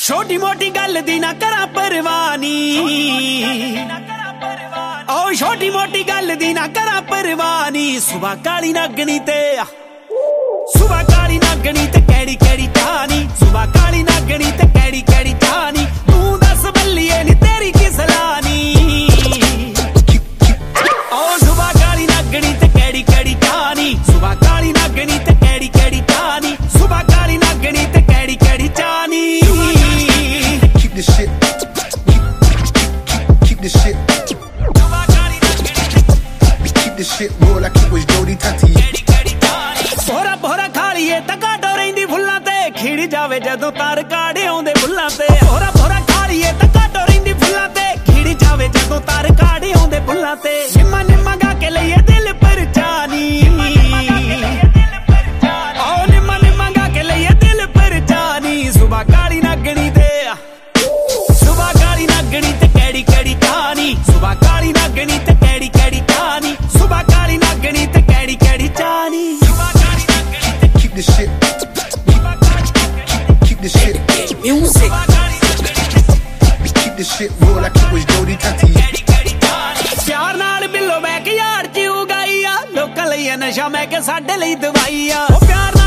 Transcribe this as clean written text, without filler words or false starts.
छोटी मोटी गल दी ना करा परवानी, ओ छोटी मोटी गल दी ना करा परवानी। सुबह काली नागनी ते सुबह काली नागनी ते कैड़ी कैड़ी कहानी, सुबह काली नागनी ते कैड़ी कैड़ी कहानी। तू दस बल्लिए नी तेरी की सलानी, ओ सुबह काली नागनी ते कैड़ी कैड़ी कहानी, सुबह काली नागनी ते कैड़ी कैड़ी कहानी, सुबह काली नागनी ते कैड़ी कैड़ी चानी। Keep this shit, keep this shit, keep this shit raw like it was Jody Tati. भोरा भोरा खा लीए तका डोरेंदी फुल्लां ते, खिड़ जावे जदों तार काड़े आउंदे फुल्लां ते। भोरा भोरा खा लीए तका डोरेंदी फुल्लां ते, खिड़ जावे जदों तार काड़े आउंदे फुल्लां ते। निम्मा निम्मा गा के लईए दिल पर जानी, ओ निम्मा निम्मा गा के लईए दिल पर जानी। सुबह काली नागनी ते सुबह काली नागनी ते कैड़ी कैड़ी कहानी, सुबह काली नागनी ते कैड़ी कैड़ी कहानी, सुबह काली नागनी ते कैड़ी कैड़ी चानी। Keep this shit, keep this shit, Music. keep this shit raw like it was Jody Tati. प्यार नाल बिल्लो मैं कि यार ची उगाई आ, लोकां लई नशा मैं कि साडे लई दवाई आ। ओ प्यार